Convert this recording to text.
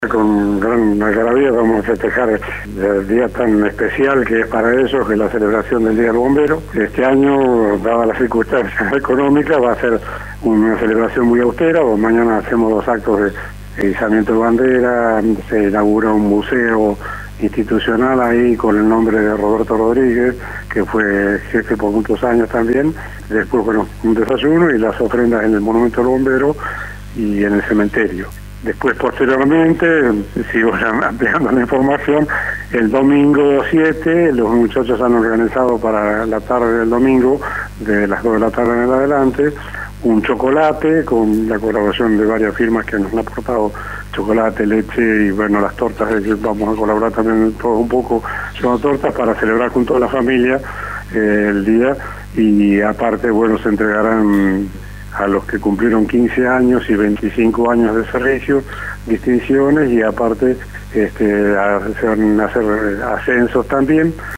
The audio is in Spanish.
Con gran algarabía vamos a festejar el día tan especial que es para ellos, que es la celebración del Día del Bombero. Este año, dadas las circunstancias económicas, va a ser una celebración muy austera. Mañana hacemos 2 actos de izamiento de bandera, se inaugura un museo institucional ahí con el nombre de Roberto Rodríguez, que fue jefe por muchos años también. Después, bueno, un desayuno y las ofrendas en el Monumento del Bombero y en el cementerio. Después, posteriormente, sigo ampliando la información, el domingo 7, los muchachos han organizado para la tarde del domingo, de las 2 de la tarde en adelante, un chocolate con la colaboración de varias firmas que nos han aportado chocolate, leche y bueno, las tortas, vamos a colaborar también todo un poco con tortas para celebrar con toda la familia el día, y aparte, bueno, se entregarán a los que cumplieron 15 años y 25 años de servicio, distinciones, y aparte se van a hacer ascensos también.